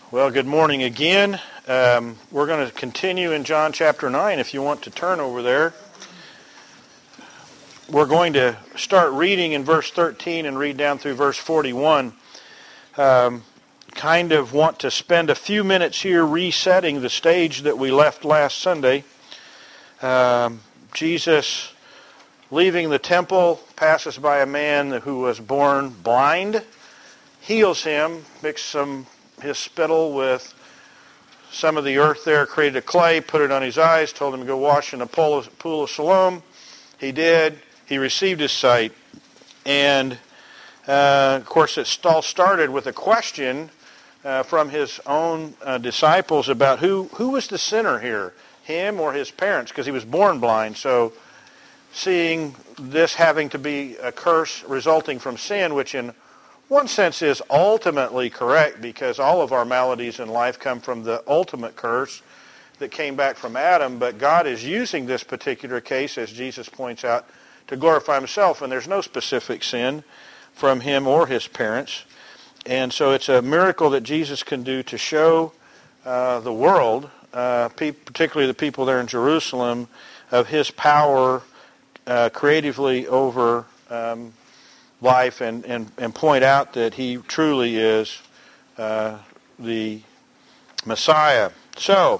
Well, good morning again. We're going to continue in John chapter 9 if you want to turn over there. We're going to start reading in verse 13 and read down through verse 41. Kind of want to spend a few minutes here resetting the stage that we left last Sunday. Jesus, leaving the temple, passes by a man who was born blind, heals him, mixes his spittle with some of the earth there, created a clay, put it on his eyes, told him to go wash in the pool of Siloam. He did. He received his sight. And, of course, it all started with a question from his own disciples about who was the sinner here, him or his parents, because he was born blind. So seeing this having to be a curse resulting from sin, which in one sense is ultimately correct because all of our maladies in life come from the ultimate curse that came back from Adam, but God is using this particular case, as Jesus points out, to glorify himself, and there's no specific sin from him or his parents. And so it's a miracle that Jesus can do to show the world, particularly the people there in Jerusalem, of his power creatively over life and point out that he truly is the Messiah. So,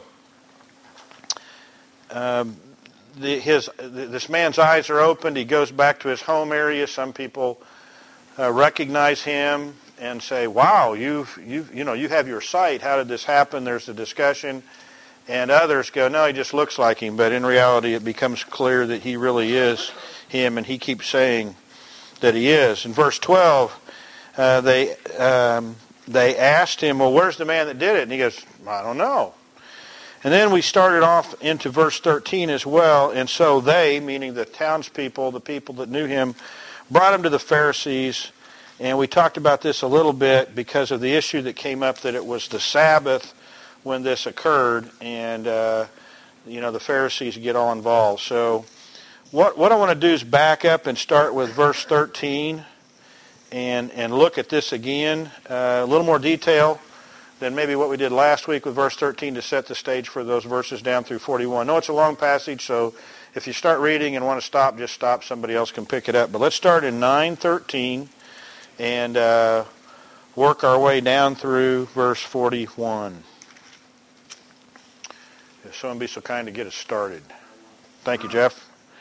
this man's eyes are opened. He goes back to his home area. Some people recognize him and say, "Wow, you have your sight. How did this happen?" There's a discussion, and others go, "No, he just looks like him." But in reality, it becomes clear that he really is him, and he keeps saying that he is. In verse 12, they asked him, "Well, where's the man that did it?" And he goes, "I don't know." And then we started off into verse 13 as well. And so they, meaning the townspeople, the people that knew him, brought him to the Pharisees. And we talked about this a little bit because of the issue that came up that it was the Sabbath when this occurred. And, the Pharisees get all involved. So what I want to do is back up and start with verse 13 and look at this again. A little more detail than maybe what we did last week with verse 13 to set the stage for those verses down through 41. No, it's a long passage, so if you start reading and want to stop, just stop. Somebody else can pick it up. But let's start in 9:13 and work our way down through verse 41. If someone be so kind to get us started. Thank you, Jeff.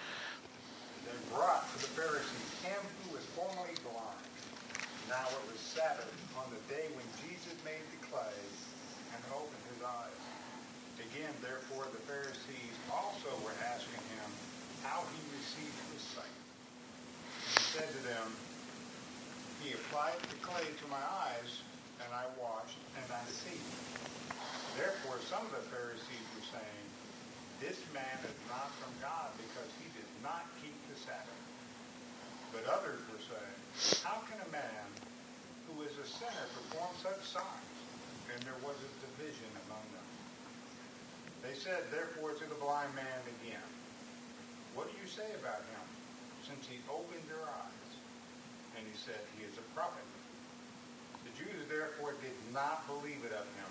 To my eyes, and I washed, and I see. Therefore, some of the Pharisees were saying, "This man is not from God because he did not keep the Sabbath." But others were saying, "How can a man who is a sinner perform such signs?" And there was a division among them. They said, therefore, to the blind man again, "What do you say about him, since he opened your eyes?" And he said, "He is a prophet." The Jews therefore did not believe it of him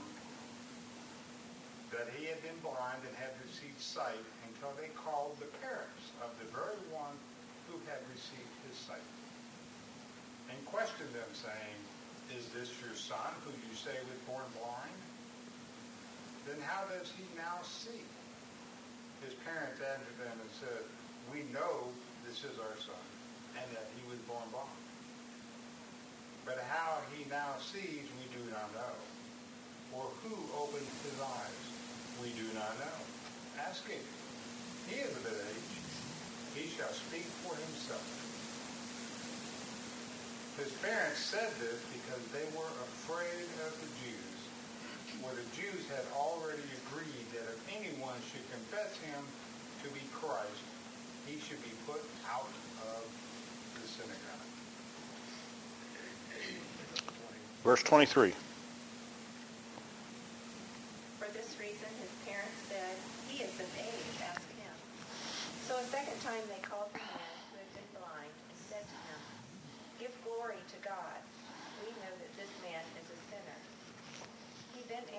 that he had been blind and had received sight until they called the parents of the very one who had received his sight and questioned them, saying, "Is this your son who you say was born blind? Then how does he now see?" His parents answered them and said, "We know this is our son and that he was born blind. But how he now sees, we do not know. Or who opened his eyes, we do not know. Ask him. He is of age. He shall speak for himself." His parents said this because they were afraid of the Jews, for the Jews had already agreed that if anyone should confess him to be Christ, he should be put out of the synagogue. Verse 23. For this reason, his parents said, "He is of age, ask him." So a second time they called the man who had been blind and said to him, "Give glory to God. We know that this man is a sinner." He then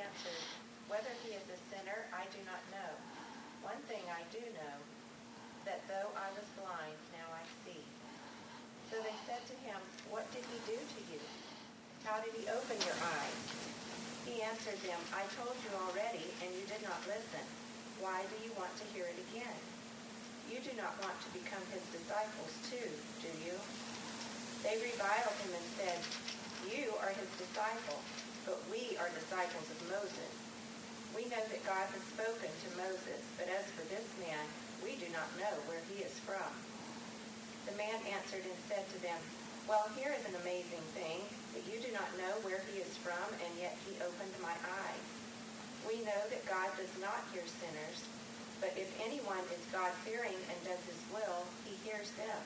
one thing I do know, that though I was blind, now I see." So they said to him, "What did he do to you? How did he open your eyes?" He answered them, "I told you already, and you did not listen. Why do you want to hear it again? You do not want to become his disciples too, do you?" They reviled him and said, "You are his disciple, but we are disciples of Moses. We know that God has spoken to Moses, but as for this man, we do not know where he is from." The man answered and said to them, "Well, here is an amazing thing, that you do not know where he is from, and yet he opened my eyes. We know that God does not hear sinners, but if anyone is God-fearing and does his will, he hears him.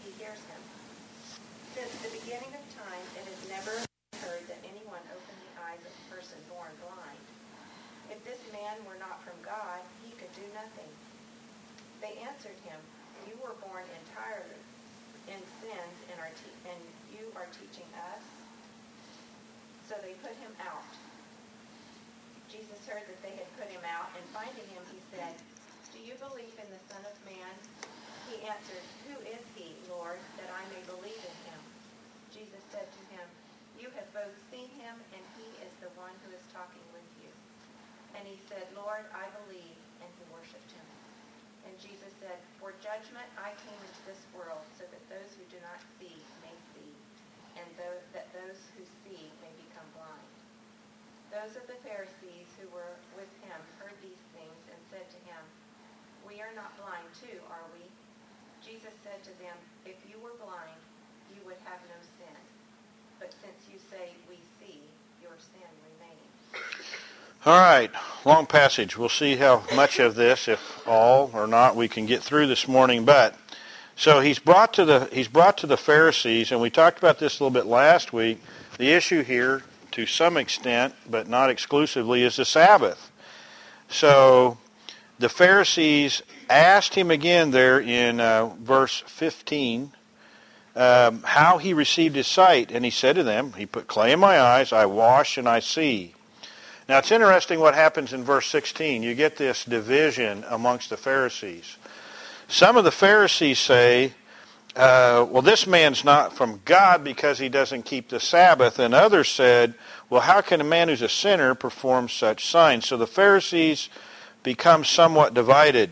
Since the beginning of time, it has never been heard that anyone opened the eyes of a person born blind. If this man were not from God, he could do nothing." They answered him, "You were born entirely in sins, and you are teaching us?" So they put him out. Jesus heard that they had put him out, and finding him, he said, "Do you believe in the Son of Man?" He answered, "Who is he, Lord, that I may believe in him?" Jesus said to him, "You have both seen him, and he is the one who is talking with you." And he said, "Lord, I believe," and he worshipped him. And Jesus said, "For judgment I came into this world, so that those who do not see may see, and that those who see may become blind." Those of the Pharisees who were with him heard these things and said to him, "We are not blind too, are we?" Jesus said to them, "If you were blind, you would have no sin. But since you say, 'We see,' your sin remains." All right, long passage. We'll see how much of this, if all or not, we can get through this morning. But so he's brought to the Pharisees, and we talked about this a little bit last week. The issue here, to some extent, but not exclusively, is the Sabbath. So the Pharisees asked him again there in verse 15 how he received his sight, and he said to them, "He put clay in my eyes, I wash and I see." Now it's interesting what happens in verse 16. You get this division amongst the Pharisees. Some of the Pharisees say, well, this man's not from God because he doesn't keep the Sabbath. And others said, well, how can a man who's a sinner perform such signs? So the Pharisees become somewhat divided.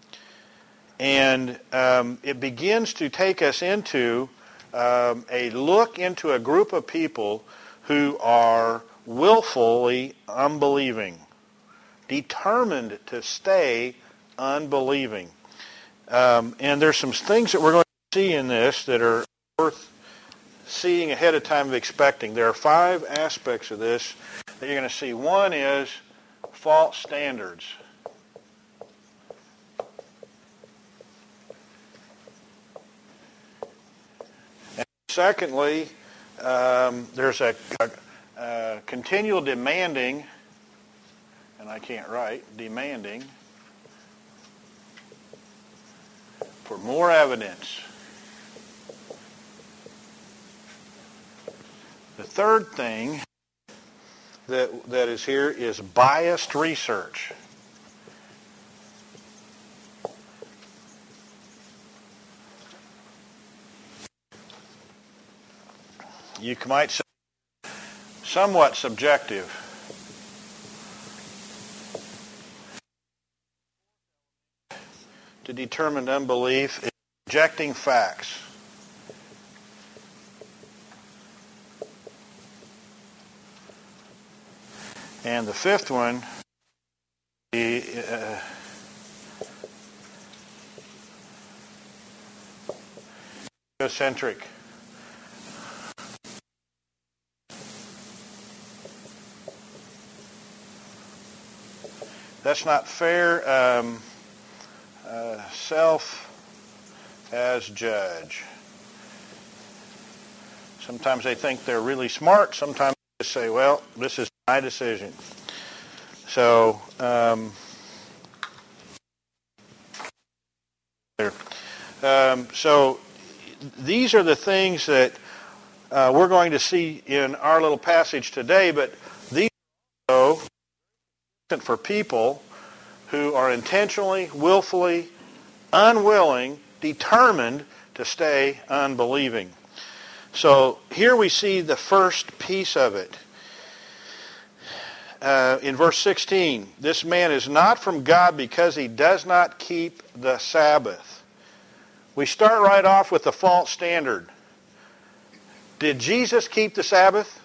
And it begins to take us into a look into a group of people who are willfully unbelieving, determined to stay unbelieving. And there's some things that we're going to see in this that are worth seeing ahead of time of expecting. There are 5 aspects of this that you're going to see. One is false standards. And secondly, there's a continual demanding, and I can't write, demanding for more evidence. The third thing that is here is biased research. You might say somewhat subjective. To determine unbelief is rejecting facts. And the fifth one, egocentric. That's not fair. Self as judge. Sometimes they think they're really smart. Sometimes they say, well, this is my decision. So, so these are the things that we're going to see in our little passage today, but these are also for people who are intentionally, willfully, unwilling, determined to stay unbelieving. So here we see the first piece of it. In verse 16, this man is not from God because he does not keep the Sabbath. We start right off with the false standard. Did Jesus keep the Sabbath?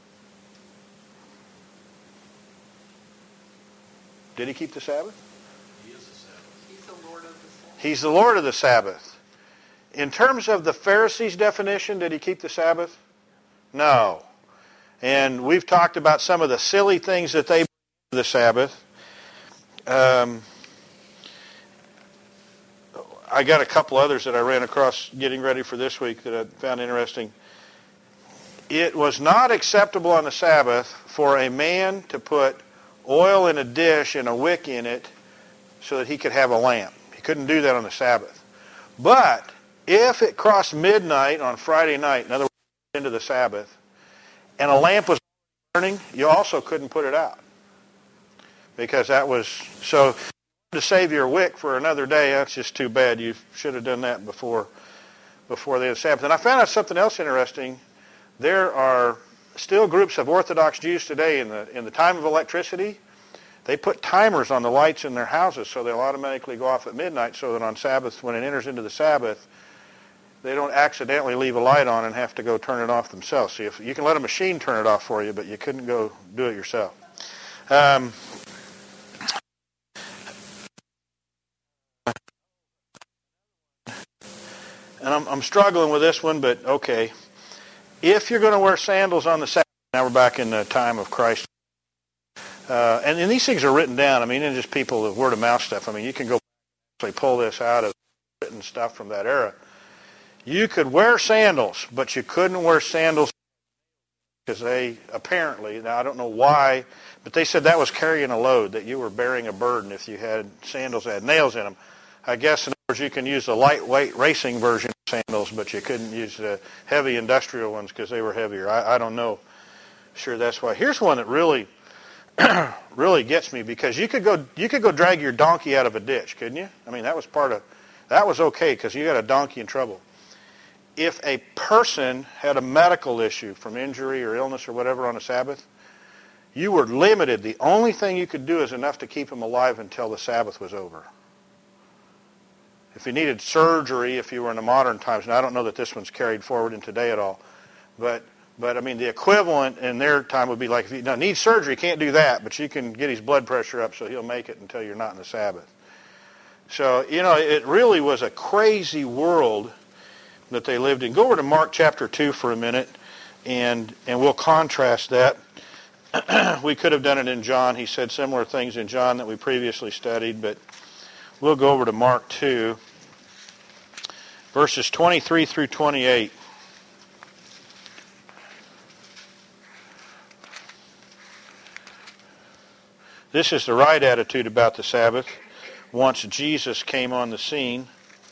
Did he keep the Sabbath? He is the Sabbath. He's the Lord of the Sabbath. He's the Lord of the Sabbath. In terms of the Pharisees' definition, did he keep the Sabbath? No. And we've talked about some of the silly things that they bring to the Sabbath. I got a couple others that I ran across getting ready for this week that I found interesting. It was not acceptable on the Sabbath for a man to put oil in a dish and a wick in it so that he could have a lamp. He couldn't do that on the Sabbath. But if it crossed midnight on Friday night, in other words, into the Sabbath, and a lamp was burning, you also couldn't put it out. Because that was, so to save your wick for another day, that's just too bad. You should have done that before the Sabbath. And I found out something else interesting. There are still groups of Orthodox Jews today in the time of electricity. They put timers on the lights in their houses so they'll automatically go off at midnight so that on Sabbath, when it enters into the Sabbath, they don't accidentally leave a light on and have to go turn it off themselves. See, if you can let a machine turn it off for you, but you couldn't go do it yourself. And I'm struggling with this one, but okay. If you're going to wear sandals on the Sabbath, now we're back in the time of Christ. And these things are written down. I mean, and just people, the word of mouth stuff. I mean, you can go actually pull this out of written stuff from that era. You could wear sandals, but you couldn't wear sandals because they apparently, now I don't know why, but they said that was carrying a load, that you were bearing a burden if you had sandals that had nails in them. I guess, in other words, you can use the lightweight racing version of sandals, but you couldn't use the heavy industrial ones because they were heavier. I don't know. Sure, that's why. Here's one that really, really gets me, because you could go drag your donkey out of a ditch, couldn't you? I mean, that was okay because you got a donkey in trouble. If a person had a medical issue from injury or illness or whatever on a Sabbath, you were limited. The only thing you could do is enough to keep him alive until the Sabbath was over. If you needed surgery, if you were in the modern times, and I don't know that this one's carried forward in today at all, but I mean, the equivalent in their time would be like, if you need surgery, you can't do that, but you can get his blood pressure up so he'll make it until you're not in the Sabbath. So, it really was a crazy world that they lived in. Go over to Mark chapter 2 for a minute, and we'll contrast that. We could have done it in John. He said similar things in John that we previously studied, but we'll go over to Mark 2, verses 23 through 28. This is the right attitude about the Sabbath once Jesus came on the scene.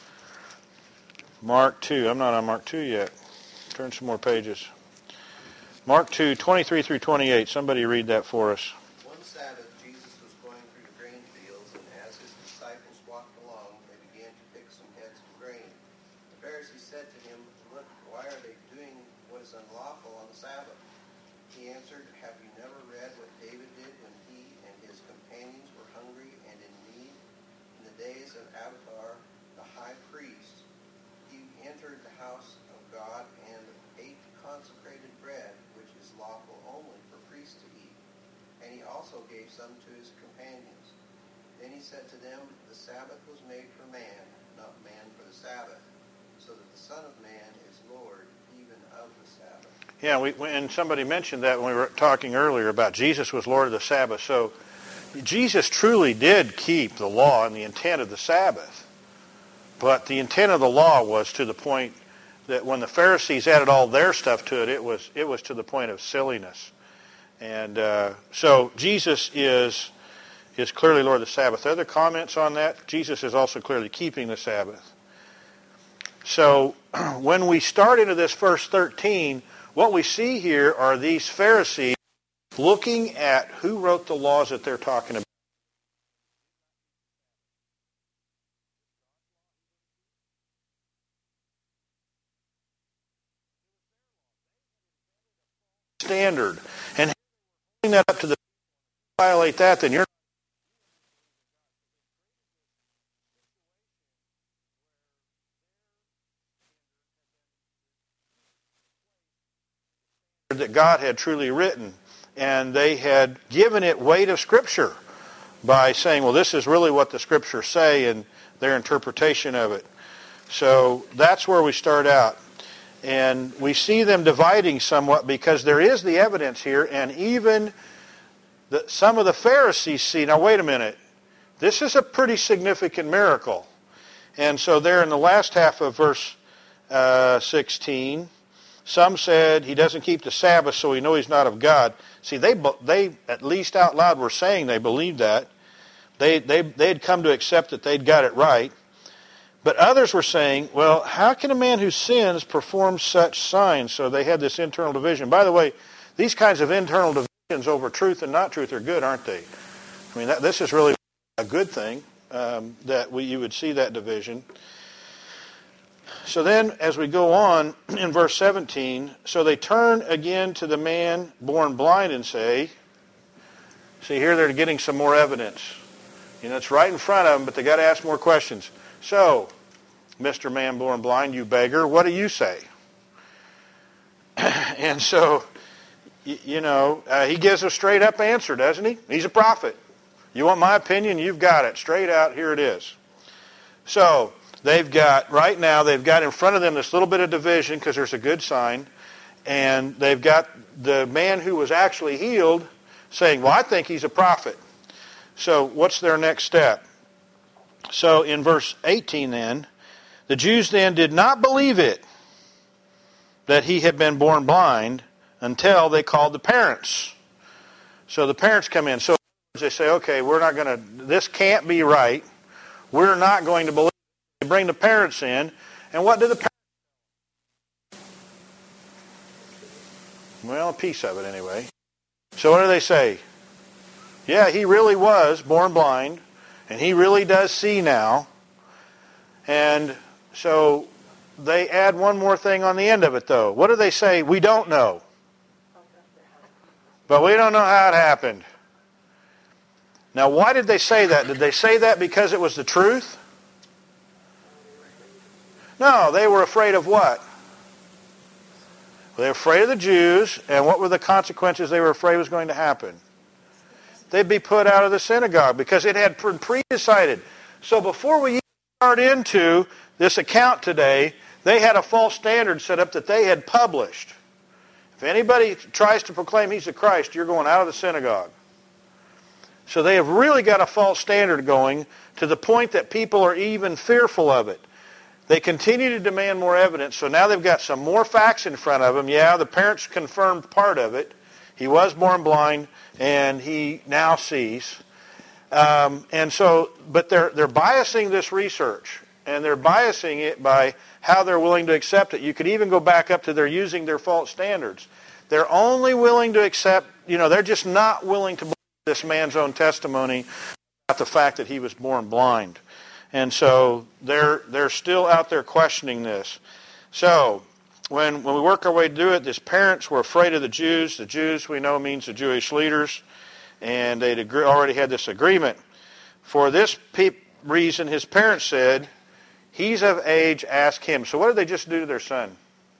Mark 2. I'm not on Mark 2 yet. Turn some more pages. Mark 2, 23 through 28. Somebody read that for us. One Sabbath, Jesus was going through the grain fields, and as his disciples walked along, they began to pick some heads of grain. The Pharisees said to him, "Look, why are they doing what is unlawful on the Sabbath?" He answered, "Have you never read what David did when he and his companions were hungry and in need? In the days of Abiathar, the high priest, he entered the house of God and ate consecrated bread, which is lawful only for priests to eat. And he also gave some to his companions. Then he said to them, the Sabbath was made for man, not man for the Sabbath, so that the Son of Man is Lord even of the Sabbath." Yeah, and somebody mentioned that when we were talking earlier about Jesus was Lord of the Sabbath. So Jesus truly did keep the law and the intent of the Sabbath. But the intent of the law was to the point that when the Pharisees added all their stuff to it, it was to the point of silliness. And so Jesus is clearly Lord of the Sabbath. Other comments on that? Jesus is also clearly keeping the Sabbath. So when we start into this verse 13, what we see here are these Pharisees looking at who wrote the laws that they're talking about. bring that up to the violate that, then you're that God had truly written, and they had given it weight of Scripture by saying, well, this is really what the Scriptures say, and their interpretation of it. So that's where we start out. And we see them dividing somewhat because there is the evidence here, and even some of the Pharisees see, now wait a minute, this is a pretty significant miracle. And so there in the last half of verse 16, some said he doesn't keep the Sabbath, so we know he's not of God. See, they at least out loud were saying they believed that. They had come to accept that they'd got it right. But others were saying, well, how can a man who sins perform such signs? So they had this internal division. By the way, these kinds of internal divisions over truth and not truth are good, aren't they? I mean, this is really a good thing, that you would see that division. So then, as we go on in verse 17, so they turn again to the man born blind and say, see, here they're getting some more evidence. It's right in front of them, but they got to ask more questions. So, Mr. Man born blind, you beggar, what do you say? And so, he gives a straight up answer, doesn't he? He's a prophet. You want my opinion? You've got it. Straight out, here it is. So, right now, they've got in front of them this little bit of division because there's a good sign. And they've got the man who was actually healed saying, well, I think he's a prophet. So what's their next step? So in verse 18 then, the Jews then did not believe it that he had been born blind until they called the parents. So the parents come in. So they say, okay, this can't be right. We're not going to believe. They bring the parents in. And what do the parents do? Well, a piece of it anyway. So what do they say? Yeah, he really was born blind, and he really does see now. And so they add one more thing on the end of it, though. What do they say? We don't know. But we don't know how it happened. Now, why did they say that? Did they say that because it was the truth? No, they were afraid of what? They were afraid of the Jews, and what were the consequences they were afraid was going to happen? They'd be put out of the synagogue because it had been pre-decided. So before we start into this account today, they had a false standard set up that they had published. If anybody tries to proclaim he's the Christ, you're going out of the synagogue. So they have really got a false standard going to the point that people are even fearful of it. They continue to demand more evidence, so now they've got some more facts in front of them. Yeah, the parents confirmed part of it. He was born blind, and he now sees. But they're biasing this research, and they're biasing it by how they're willing to accept it. You could even go back up to they're using their false standards. They're only willing to accept, they're just not willing to believe this man's own testimony about the fact that he was born blind. And so they're still out there questioning this. So when we work our way through it, these parents were afraid of the Jews. The Jews, we know, means the Jewish leaders. And they'd already had this agreement. For this reason, his parents said, he's of age, ask him. So what did they just do to their son?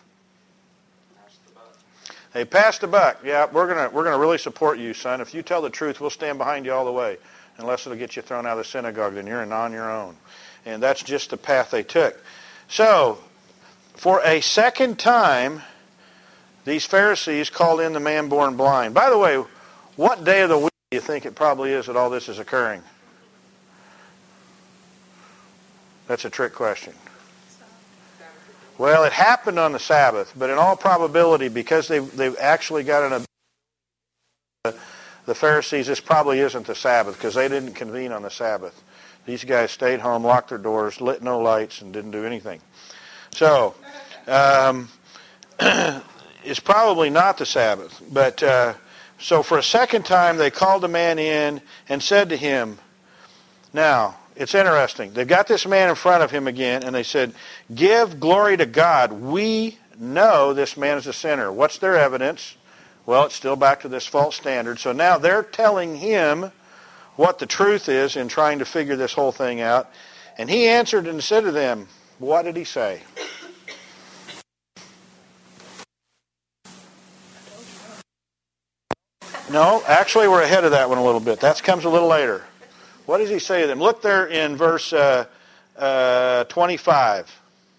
They passed the buck. Yeah, we're gonna really support you, son. If you tell the truth, we'll stand behind you all the way. Unless it'll get you thrown out of the synagogue, then you're on your own. And that's just the path they took. So, for a second time, these Pharisees called in the man born blind. By the way, what day of the week do you think it probably is that all this is occurring? That's a trick question. Well, it happened on the Sabbath, but in all probability, because they've actually got the Pharisees, this probably isn't the Sabbath, because they didn't convene on the Sabbath. These guys stayed home, locked their doors, lit no lights, and didn't do anything. So, it's probably not the Sabbath. But so for a second time, they called the man in and said to him, now, it's interesting. They've got this man in front of him again, and they said, give glory to God. We know this man is a sinner. What's their evidence? Well, it's still back to this false standard. So now they're telling him what the truth is in trying to figure this whole thing out. And he answered and said to them, what did he say? No, actually we're ahead of that one a little bit. That comes a little later. What does he say to them? Look there in verse 25.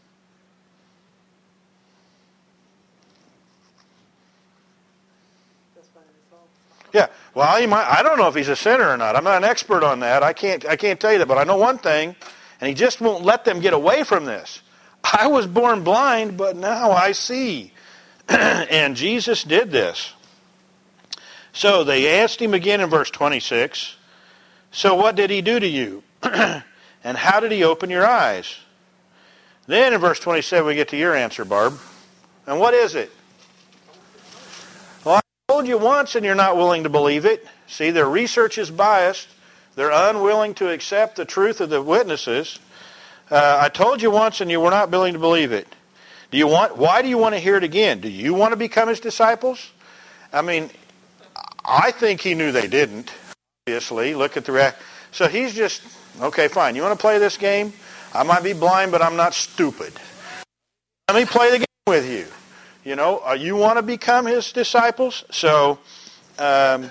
Yeah, well, I don't know if he's a sinner or not. I'm not an expert on that. I can't tell you that, but I know one thing, and he just won't let them get away from this. I was born blind, but now I see. And Jesus did this. So they asked him again in verse 26, so what did he do to you? And how did he open your eyes? Then in verse 27 we get to your answer, Barb. And what is it? Well, I told you once and you're not willing to believe it. See, their research is biased. They're unwilling to accept the truth of the witnesses. I told you once and you were not willing to believe it. Why do you want to hear it again? Do you want to become his disciples? I mean, I think he knew they didn't, obviously. Look at the reaction. So he's just, okay, fine. You want to play this game? I might be blind, but I'm not stupid. Let me play the game with you. You know, you want to become his disciples? So they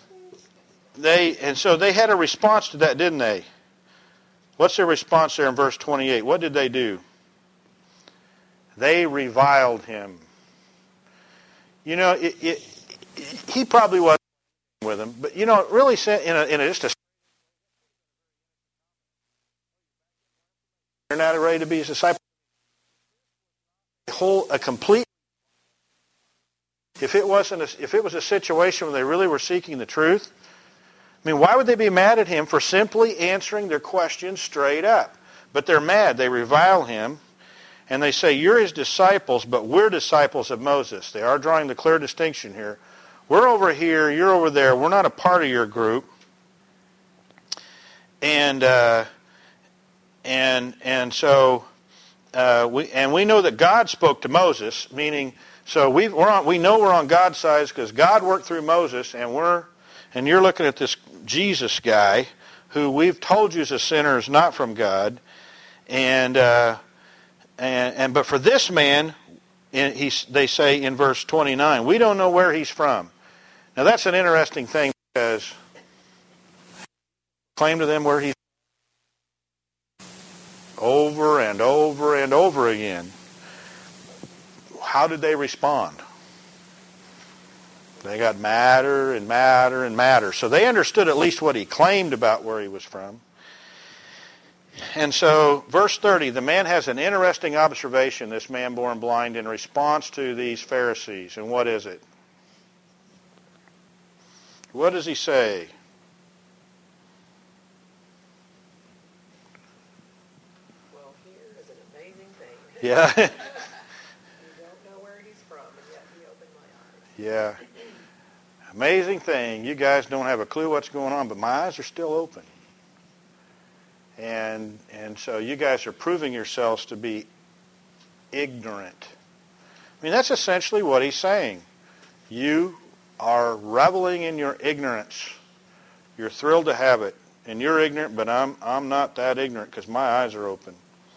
had a response to that, didn't they? What's their response there in verse 28? What did they do? They reviled him. You know, he probably wasn't with them, but you know, it really said you're not ready to be his disciple. A complete. If it was a situation where they really were seeking the truth, I mean, why would they be mad at him for simply answering their questions straight up? But they're mad. They revile him, and they say, "You're his disciples, but we're disciples of Moses." They are drawing the clear distinction here. We're over here, you're over there. We're not a part of your group. And so we know that God spoke to Moses, meaning so we know we're on God's side because God worked through Moses, and you're looking at this Jesus guy who we've told you is a sinner, is not from God, but for this man, they say in verse 29, we don't know where he's from. Now that's an interesting thing because claim to them where he's over and over and over again. How did they respond? They got madder and madder and madder. So they understood at least what he claimed about where he was from. And so, verse 30, the man has an interesting observation, this man born blind, in response to these Pharisees. And what is it? What does he say? Well, here is an amazing thing. Yeah. You don't know where he's from, and yet he opened my eyes. Yeah. Amazing thing. You guys don't have a clue what's going on, but my eyes are still open. And so you guys are proving yourselves to be ignorant. I mean, that's essentially what he's saying. You are reveling in your ignorance. You're thrilled to have it. And you're ignorant, but I'm not that ignorant because my eyes are open.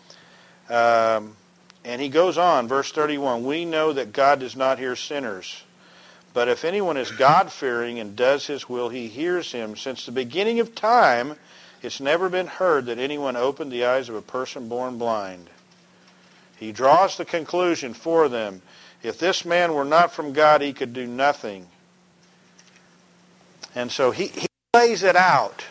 And he goes on, verse 31, we know that God does not hear sinners. But if anyone is God-fearing and does his will, he hears him. Since the beginning of time, it's never been heard that anyone opened the eyes of a person born blind. He draws the conclusion for them. If this man were not from God, he could do nothing. And so he lays it out.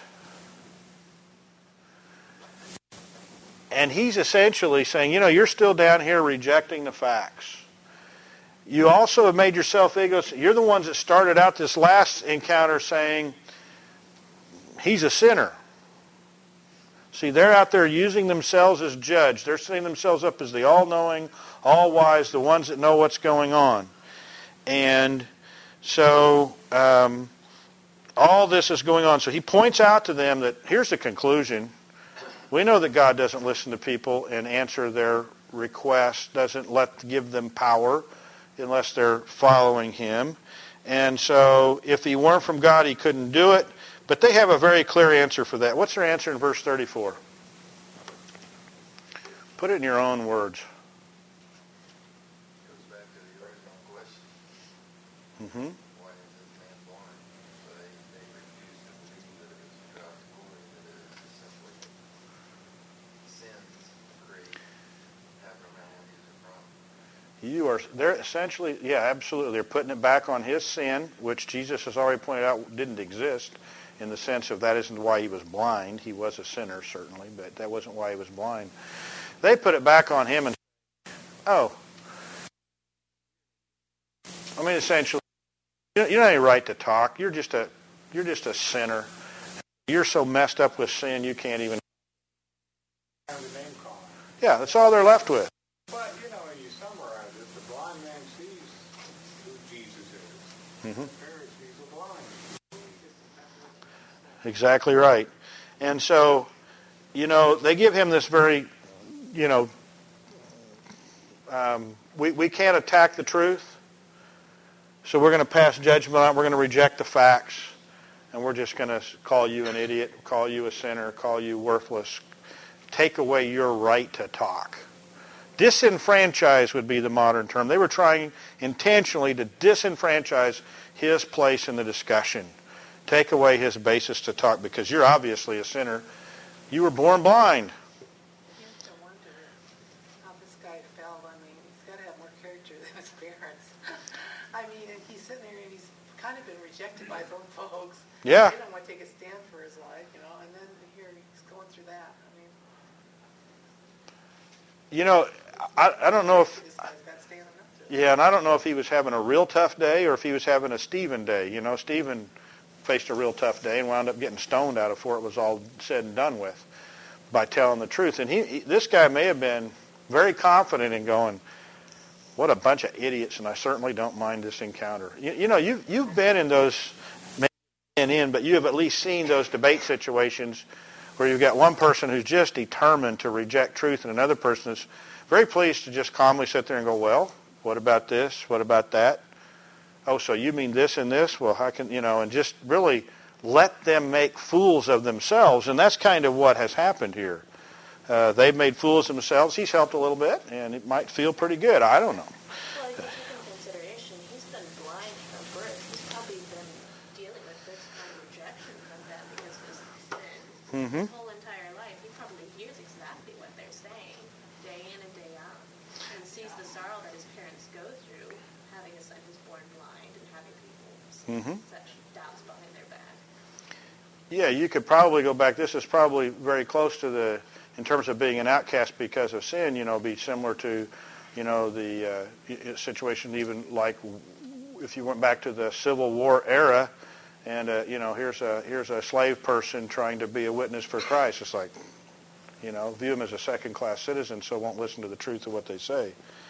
And he's essentially saying, you know, you're still down here rejecting the facts. You also have made yourself egoist. You're the ones that started out this last encounter saying, he's a sinner. See, they're out there using themselves as judge. They're setting themselves up as the all-knowing, all-wise, the ones that know what's going on. And so all this is going on. So he points out to them that here's the conclusion. We know that God doesn't listen to people and answer their requests, doesn't give them power unless they're following him. And so if he weren't from God, he couldn't do it. But they have a very clear answer for that. What's their answer in verse 34? Put it in your own words. Goes back to the original question. Mm-hmm. Why is this man born? So they refuse to believe that it is God's glory, that it is simply sins create abnormalities or problems. They're essentially, yeah, absolutely. They're putting it back on his sin, which Jesus has already pointed out didn't exist, in the sense of that isn't why he was blind. He was a sinner, certainly, but that wasn't why he was blind. They put it back on him and essentially, you don't have any right to talk. You're just a sinner. You're so messed up with sin you can't even. Have the name calling. Yeah, that's all they're left with. But, when you summarize it, the blind man sees who Jesus is. Mm-hmm. The Pharisees are blind. Exactly right. And so, they give him this very, we can't attack the truth, so we're going to pass judgment on it. We're going to reject the facts, and we're just going to call you an idiot, call you a sinner, call you worthless, take away your right to talk. Disenfranchise would be the modern term. They were trying intentionally to disenfranchise his place in the discussion. Take away his basis to talk because you're obviously a sinner. You were born blind. You have to wonder how this guy fell. I mean, he's got to have more character than his parents. I mean, and he's sitting there and he's kind of been rejected by his own folks. Yeah. They don't want to take a stand for his life, and then here he's going through that. I don't know if... This guy's got standing up to it. Yeah, and I don't know if he was having a real tough day or if he was having a Stephen day. Stephen faced a real tough day and wound up getting stoned out before it was all said and done with by telling the truth. And this guy may have been very confident in going, what a bunch of idiots, and I certainly don't mind this encounter. You've been in those, but you have at least seen those debate situations where you've got one person who's just determined to reject truth and another person is very pleased to just calmly sit there and go, well, what about this? What about that? Oh, so you mean this and this? Well, how can, and just really let them make fools of themselves. And that's kind of what has happened here. They've made fools of themselves. He's helped a little bit, and it might feel pretty good. I don't know. Well, if you take into consideration, he's been blind from birth. He's probably been dealing with this kind of rejection from them because of his sin. Mm-hmm. His whole entire life, he probably hears exactly what they're saying, day in and day out, and sees the sorrow that his parents go through, having a son who's born blind and having people say such doubts behind their back. Yeah, you could probably go back. This is probably very close to in terms of being an outcast because of sin, be similar to, the situation even like if you went back to the Civil War era and, here's a slave person trying to be a witness for Christ. It's like, view him as a second-class citizen, so won't listen to the truth of what they say.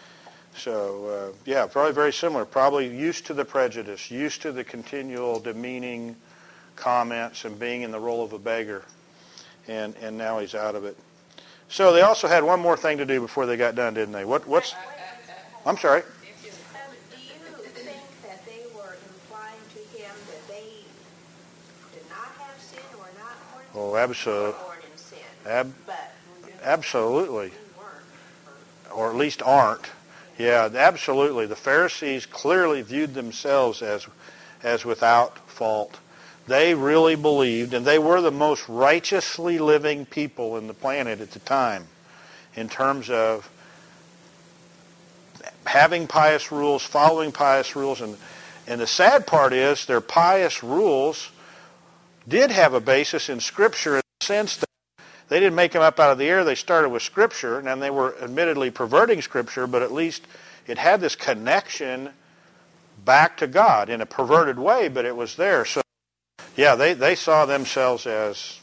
So, probably very similar. Probably used to the prejudice, used to the continual demeaning comments and being in the role of a beggar. And now he's out of it. So they also had one more thing to do before they got done, didn't they? I'm sorry. Do you think that they were implying to him that they did not have sin or not born in Oh, absolutely. born in sin? Absolutely. We weren't. Or at least aren't. Yeah, absolutely. The Pharisees clearly viewed themselves as without fault. They really believed, and they were the most righteously living people in the planet at the time in terms of having pious rules, following pious rules. And the sad part is their pious rules did have a basis in Scripture in the sense that they didn't make them up out of the air. They started with Scripture, and they were admittedly perverting Scripture, but at least it had this connection back to God in a perverted way, but it was there. So, yeah, they saw themselves as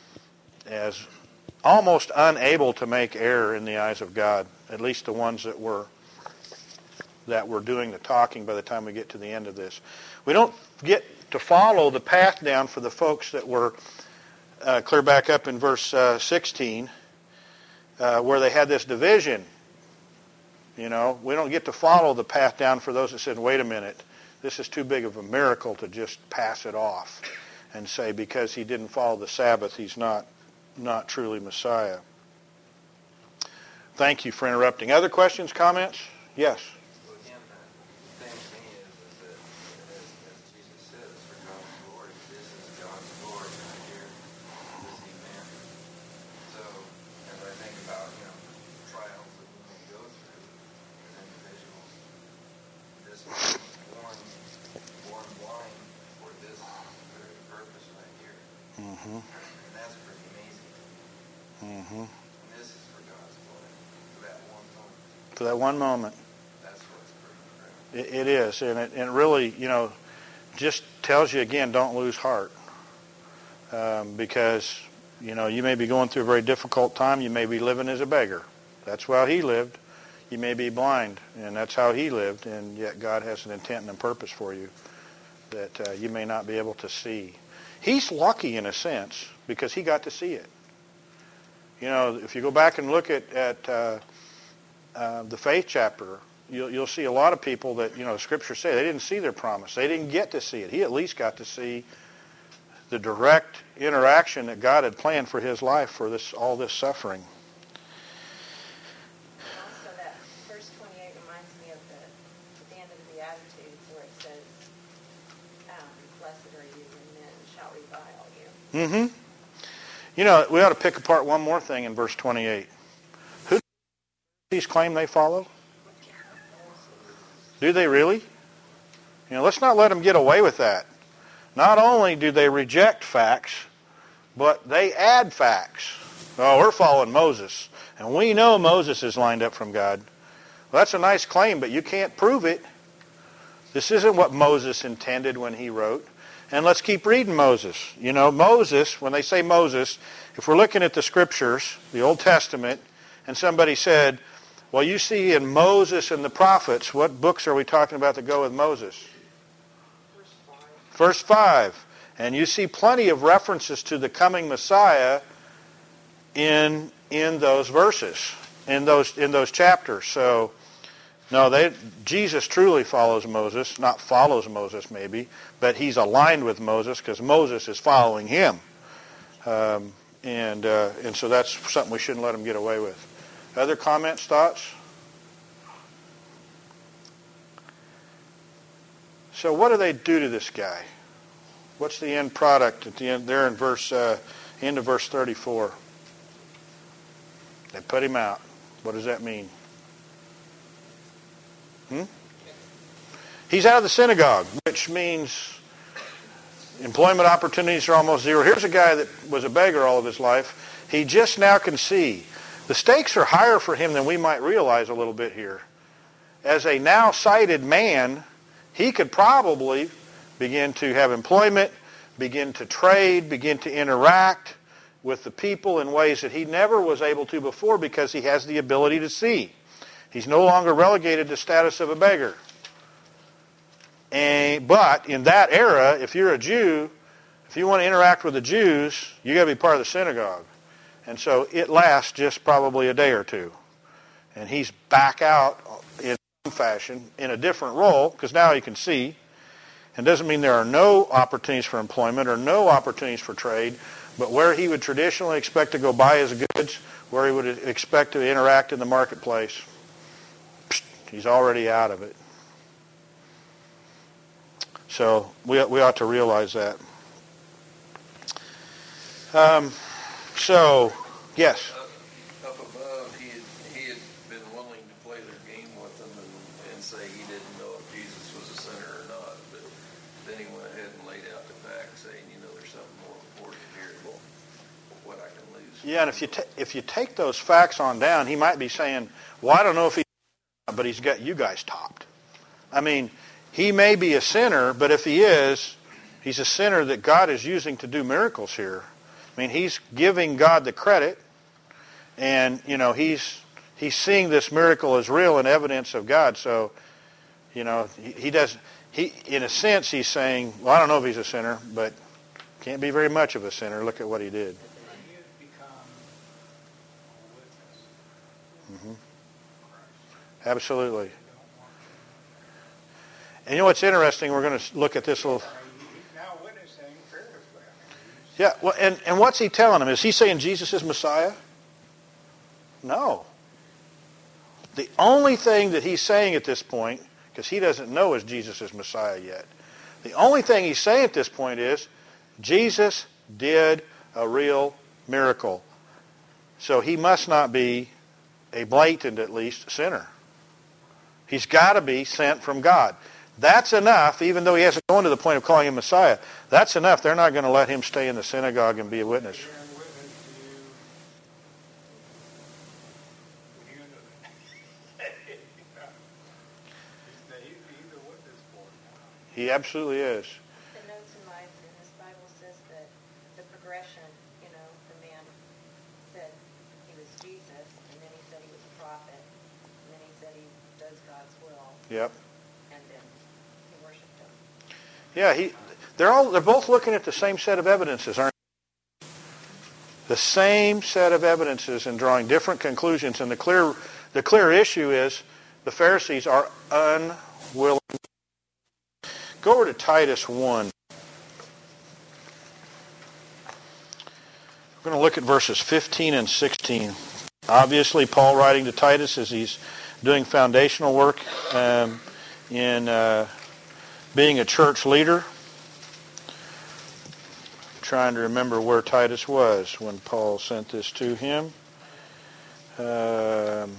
almost unable to make error in the eyes of God, at least the ones that were doing the talking by the time we get to the end of this. We don't get to follow the path down for the folks that were clear back up in verse 16, where they had this division. We don't get to follow the path down for those that said, wait a minute, This is too big of a miracle to just pass it off and say because he didn't follow the Sabbath, he's not truly Messiah. Thank you for interrupting. Other questions, comments? Yes. Well, again, the thing to me is that, as Jesus said, it's for God's glory. This is God's glory right here, this event. So, as I think about, trials that we may go through as individuals, this man was born blind for this very purpose right here. Mm-hmm. And that's pretty amazing. Mm-hmm. And this is for God's glory, for that one moment. For that one moment. That's what's pretty incredible. It is, and it really, just tells you again, don't lose heart, because you may be going through a very difficult time. You may be living as a beggar. That's how he lived. You may be blind, and that's how he lived. And yet God has an intent and a purpose for you that you may not be able to see. He's lucky in a sense because he got to see it. If you go back and look at the faith chapter, you'll see a lot of people that, Scripture say they didn't see their promise. They didn't get to see it. He at least got to see the direct interaction that God had planned for his life for all this suffering. Also, that verse 28 reminds me of the end of the Beatitudes where it says, blessed are you when men shall revile you. Mm-hmm. We ought to pick apart one more thing in verse 28. Who do these claim they follow? Do they really? Let's not let them get away with that. Not only do they reject facts, but they add facts. Oh, we're following Moses, and we know Moses is lined up from God. Well, that's a nice claim, but you can't prove it. This isn't what Moses intended when he wrote. And let's keep reading Moses. Moses, when they say Moses, if we're looking at the Scriptures, the Old Testament, and somebody said, well, you see in Moses and the prophets, what books are we talking about that go with Moses? Verse 5. And you see plenty of references to the coming Messiah in those verses, in those chapters. So, no, Jesus truly follows Moses, not follows Moses maybe, but he's aligned with Moses because Moses is following him. And so that's something we shouldn't let him get away with. Other comments, thoughts? So what do they do to this guy? What's the end product at the end there in end of verse 34? They put him out. What does that mean? He's out of the synagogue, which means employment opportunities are almost zero. Here's a guy that was a beggar all of his life. He just now can see. The stakes are higher for him than we might realize a little bit here. As a now sighted man, he could probably begin to have employment, begin to trade, begin to interact with the people in ways that he never was able to before because he has the ability to see. He's no longer relegated to status of a beggar. But in that era, if you're a Jew, if you want to interact with the Jews, you got to be part of the synagogue. And so it lasts just probably a day or two. And he's back out in some fashion in a different role because now he can see. And doesn't mean there are no opportunities for employment or no opportunities for trade, but where he would traditionally expect to go buy his goods, where he would expect to interact in the marketplace, he's already out of it. So we ought to realize that. So, yes. Up above, he had been willing to play their game with them and say he didn't know if Jesus was a sinner or not. But then he went ahead and laid out the facts, saying, there's something more important here than what I can lose. Yeah, and if you take those facts on down, he might be saying, well, I don't know if he's, but he's got you guys topped. I mean, he may be a sinner, but if he is, he's a sinner that God is using to do miracles here. I mean, he's giving God the credit, and he's seeing this miracle as real and evidence of God. So, he does. He, in a sense, he's saying, well, I don't know if he's a sinner, but can't be very much of a sinner. Look at what he did. You've become a witness. Absolutely. And you know what's interesting? We're going to look at this little... He's now witnessing fearlessly. Yeah, well, and what's he telling them? Is he saying Jesus is Messiah? No. The only thing that he's saying at this point, because he doesn't know is Jesus is Messiah yet, the only thing he's saying at this point is Jesus did a real miracle. So he must not be a blatant, at least, sinner. He's got to be sent from God. That's enough, even though he hasn't gone to the point of calling him Messiah. That's enough. They're not going to let him stay in the synagogue and be a witness. He absolutely is. The notes in this Bible says that the progression, the man said he was Jesus, and then he said he was a prophet, and then he said he does God's will. Yep. And then he worshipped him. Yeah, they're both looking at the same set of evidences, aren't they? The same set of evidences and drawing different conclusions. And the clear issue is the Pharisees are unwilling. Go over to Titus 1. We're going to look at verses 15 and 16. Obviously, Paul writing to Titus as he's doing foundational work in being a church leader. I'm trying to remember where Titus was when Paul sent this to him. Was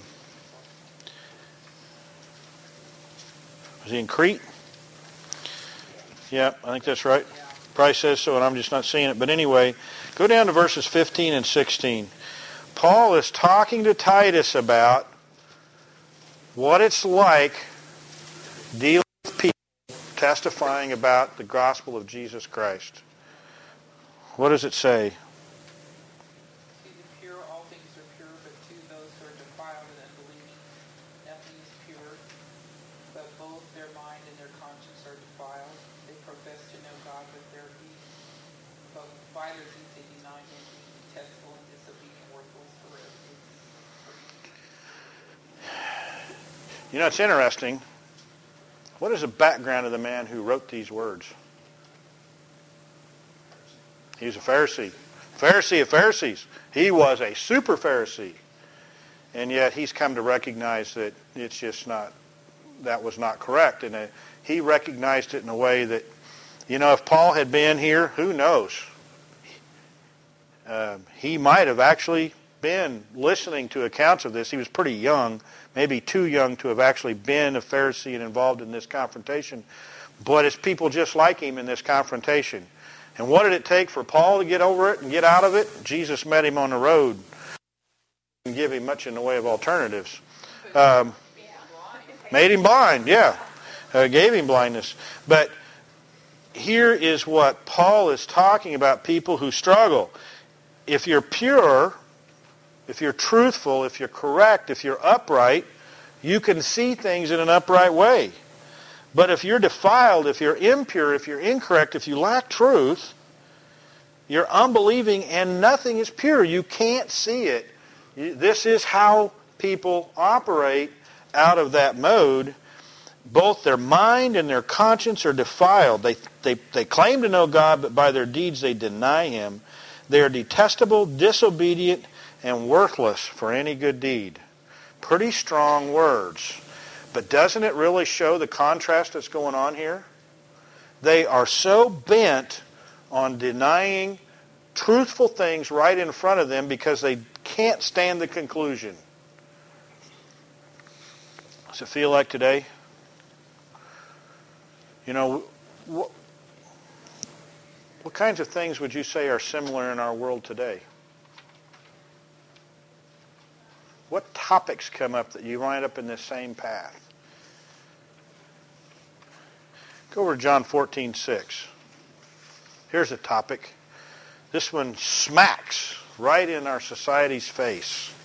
he in Crete? Yeah, I think that's right. Probably says so, and I'm just not seeing it. But anyway, go down to verses 15 and 16. Paul is talking to Titus about what it's like dealing with people testifying about the gospel of Jesus Christ. What does it say? To the pure, all things are pure, but to those who are defiled and unbelieving, nothing is pure, but both their mind and their conscience are defiled. They profess to know God, but their deeds, but by their deeds they deny Him, being detestable and disobedient, worthless for it. You know, it's interesting. What is the background of the man who wrote these words? He was a Pharisee. Pharisee of Pharisees. He was a super Pharisee. And yet he's come to recognize that it's just not, that was not correct. And he recognized it in a way that, if Paul had been here, who knows? He might have actually been listening to accounts of this. He was pretty young, maybe too young to have actually been a Pharisee and involved in this confrontation. But it's people just like him in this confrontation. And what did it take for Paul to get over it and get out of it? Jesus met him on the road and give him much in the way of alternatives. Made him blind, yeah. Gave him blindness. But here is what Paul is talking about, people who struggle. If you're pure, if you're truthful, if you're correct, if you're upright, you can see things in an upright way. But if you're defiled, if you're impure, if you're incorrect, if you lack truth, you're unbelieving and nothing is pure. You can't see it. This is how people operate out of that mode. Both their mind and their conscience are defiled. They claim to know God, but by their deeds they deny Him. They are detestable, disobedient, and worthless for any good deed. Pretty strong words. But doesn't it really show the contrast that's going on here? They are so bent on denying truthful things right in front of them because they can't stand the conclusion. Does it feel like today? What kinds of things would you say are similar in our world today? What topics come up that you wind up in this same path? Go over to John 14:6. Here's a topic. This one smacks right in our society's face.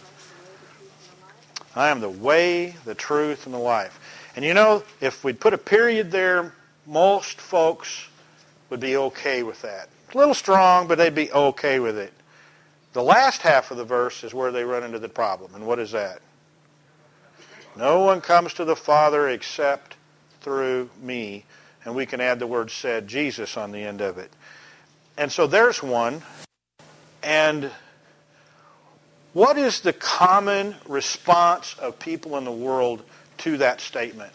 I am the way, the truth, and the life. And if we'd put a period there, most folks would be okay with that. A little strong, but they'd be okay with it. The last half of the verse is where they run into the problem. And what is that? No one comes to the Father except through me. And we can add the word said, Jesus, on the end of it. And so there's one. And what is the common response of people in the world to that statement?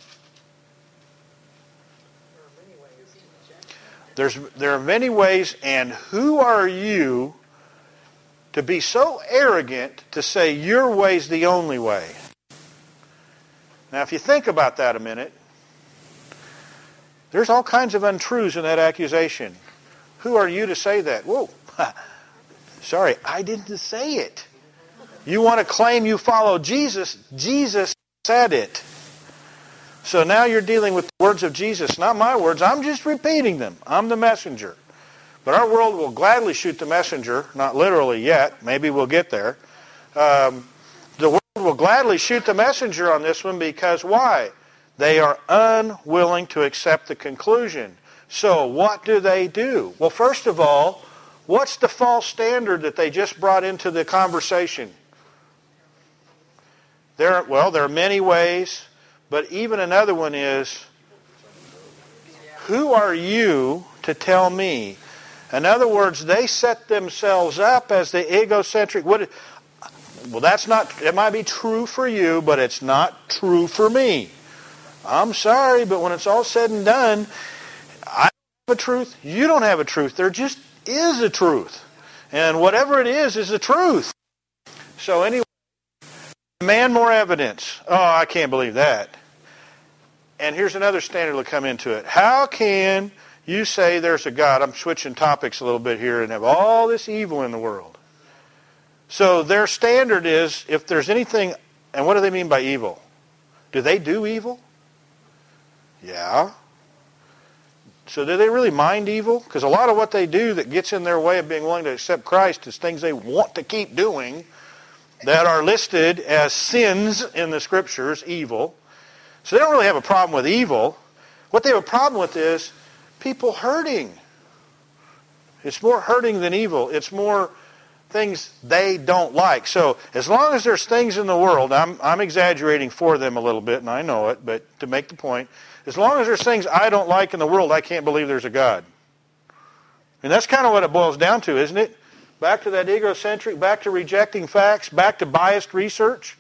There are many ways, and who are you to be so arrogant to say your way's the only way? Now, if you think about that a minute, there's all kinds of untruths in that accusation. Who are you to say that? Whoa, sorry, I didn't say it. You want to claim you follow Jesus? Jesus said it. So now you're dealing with the words of Jesus, not my words. I'm just repeating them. I'm the messenger. But our world will gladly shoot the messenger, not literally yet. Maybe we'll get there. The world will gladly shoot the messenger on this one because why? They are unwilling to accept the conclusion. So what do? Well, first of all, what's the false standard that they just brought into the conversation? There are many ways, but even another one is, who are you to tell me? In other words, they set themselves up as the egocentric. Well, that's not, it might be true for you, but it's not true for me. I'm sorry, but when it's all said and done, I don't have a truth, you don't have a truth. There just is a truth. And whatever it is the truth. So anyway, demand more evidence. Oh, I can't believe that. And here's another standard that'll come into it. How can you say there's a God? I'm switching topics a little bit here and have all this evil in the world. So their standard is, if there's anything, and what do they mean by evil? Do they do evil? Yeah. So do they really mind evil? Because a lot of what they do that gets in their way of being willing to accept Christ is things they want to keep doing that are listed as sins in the Scriptures, evil. So they don't really have a problem with evil. What they have a problem with is people hurting. It's more hurting than evil. It's more things they don't like. So as long as there's things in the world, I'm exaggerating for them a little bit, and I know it, but to make the point, as long as there's things I don't like in the world, I can't believe there's a God. And that's kind of what it boils down to, isn't it? Back to that egocentric, back to rejecting facts, back to biased research.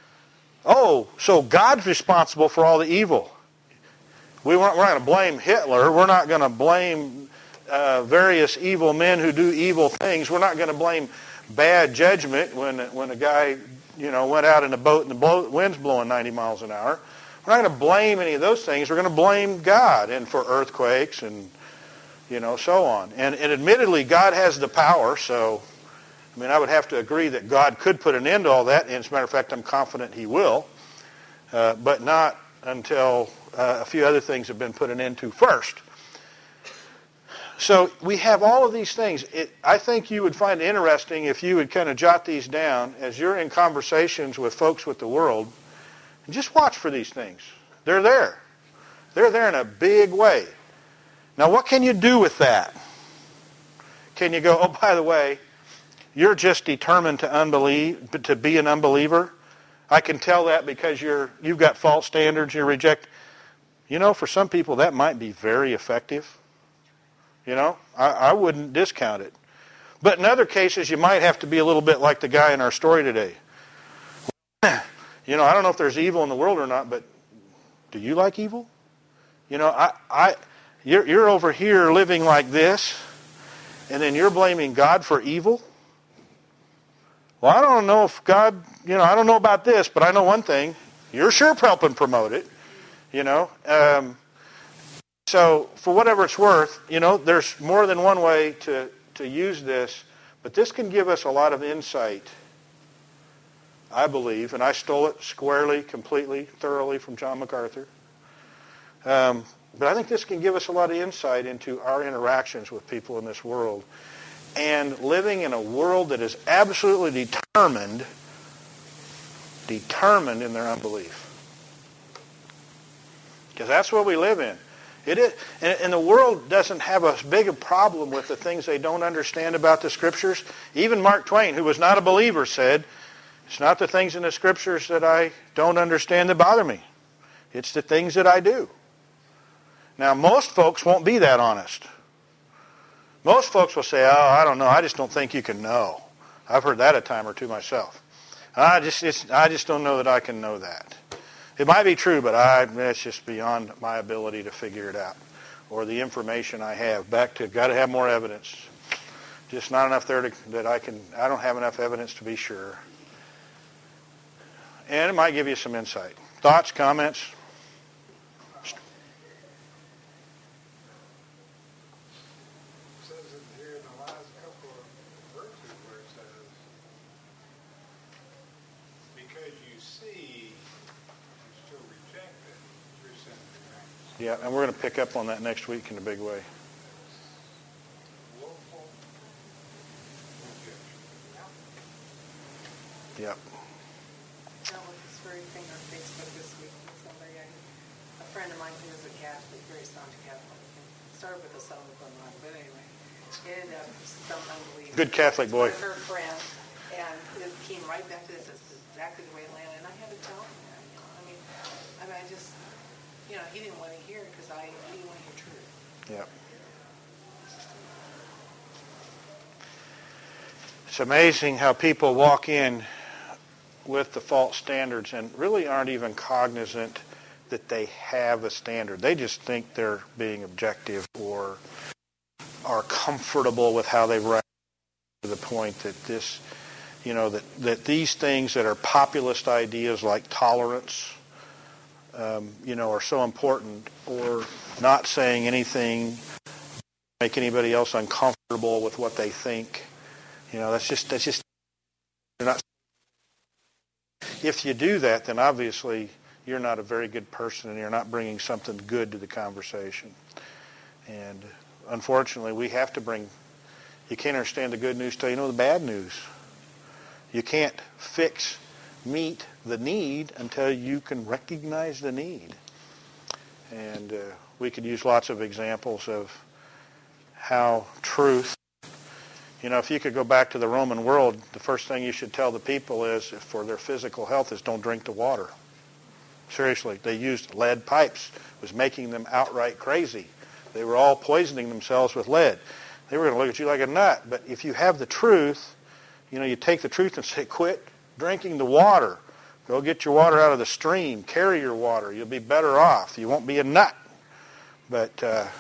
Oh, so God's responsible for all the evil. We're not going to blame Hitler. We're not going to blame various evil men who do evil things. We're not going to blame bad judgment when a guy, went out in a boat and the wind's blowing 90 miles an hour. We're not going to blame any of those things. We're going to blame God and for earthquakes and so on. And admittedly, God has the power, so I would have to agree that God could put an end to all that, and as a matter of fact, I'm confident He will, but not until a few other things have been put an end to first. So we have all of these things. I think you would find it interesting if you would kind of jot these down as you're in conversations with folks with the world, and just watch for these things. They're there. They're there in a big way. Now, what can you do with that? Can you go, oh, by the way, you're just determined to be an unbeliever? I can tell that because you've got false standards, you reject. For some people that might be very effective. I wouldn't discount it. But in other cases, you might have to be a little bit like the guy in our story today. I don't know if there's evil in the world or not, but do you like evil? You're over here living like this, and then you're blaming God for evil? Well, I don't know if God, I don't know about this, but I know one thing. You're sure helping promote it, So for whatever it's worth, there's more than one way to use this, but this can give us a lot of insight, I believe, and I stole it squarely, completely, thoroughly from John MacArthur. But I think this can give us a lot of insight into our interactions with people in this world and living in a world that is absolutely determined in their unbelief. Because that's what we live in. It is, and the world doesn't have as big a problem with the things they don't understand about the Scriptures. Even Mark Twain, who was not a believer, said, it's not the things in the Scriptures that I don't understand that bother me. It's the things that I do. Now, most folks won't be that honest. Most folks will say, oh, I don't know. I just don't think you can know. I've heard that a time or two myself. I just don't know that I can know that. It might be true, but it's just beyond my ability to figure it out. Or the information I have. Back to, got to have more evidence. Just not enough there that I don't have enough evidence to be sure. And it might give you some insight. Thoughts, comments? It says it here in the last couple of verses where it says, because you see and still reject it, your sin remains. Yeah, and we're going to pick up on that next week in a big way. Willful rejection. Yep. That was this very thing on Facebook this week with somebody, a friend of mine who was a Catholic, very staunch Catholic. It started with a son of a line, but anyway, it ended up some unbelievable. Good Catholic boy. Her friend, and it came right back to this. It's exactly the way it landed, and I had to tell him that. I mean, I just, he didn't want to hear it because he didn't want to hear truth. Yep. It's amazing how people walk in with the false standards and really aren't even cognizant that they have a standard. They just think they're being objective or are comfortable with how they've reacted to the point that this, that these things that are populist ideas like tolerance, are so important, or not saying anything make anybody else uncomfortable with what they think. That's just they're not. If you do that, then obviously you're not a very good person and you're not bringing something good to the conversation. And unfortunately, we have to you can't understand the good news till you know the bad news. You can't meet the need until you can recognize the need. And we could use lots of examples of how truth, if you could go back to the Roman world, the first thing you should tell the people is, for their physical health, is don't drink the water. Seriously, they used lead pipes. It was making them outright crazy. They were all poisoning themselves with lead. They were going to look at you like a nut. But if you have the truth, you take the truth and say, quit drinking the water. Go get your water out of the stream. Carry your water. You'll be better off. You won't be a nut. But,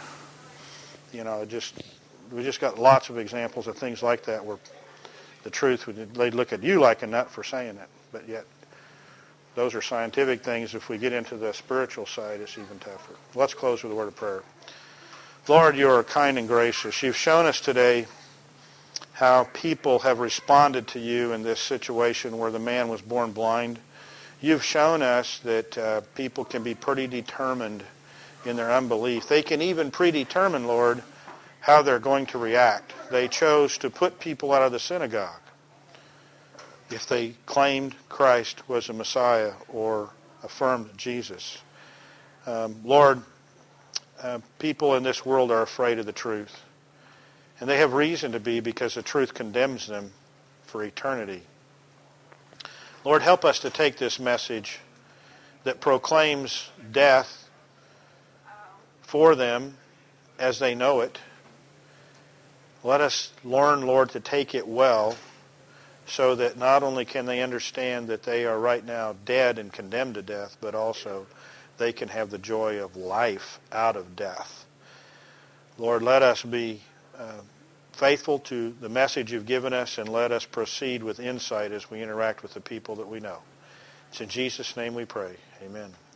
we just got lots of examples of things like that where the truth, they'd look at you like a nut for saying it. But yet, those are scientific things. If we get into the spiritual side, it's even tougher. Let's close with a word of prayer. Lord, you are kind and gracious. You've shown us today how people have responded to you in this situation where the man was born blind. You've shown us that people can be pretty determined in their unbelief. They can even predetermine, Lord, how they're going to react. They chose to put people out of the synagogue if they claimed Christ was a Messiah or affirmed Jesus. Lord, people in this world are afraid of the truth. And they have reason to be, because the truth condemns them for eternity. Lord, help us to take this message that proclaims death for them as they know it. Let us learn, Lord, to take it well, so that not only can they understand that they are right now dead and condemned to death, but also they can have the joy of life out of death. Lord, let us be faithful to the message you've given us, and let us proceed with insight as we interact with the people that we know. It's in Jesus' name we pray. Amen.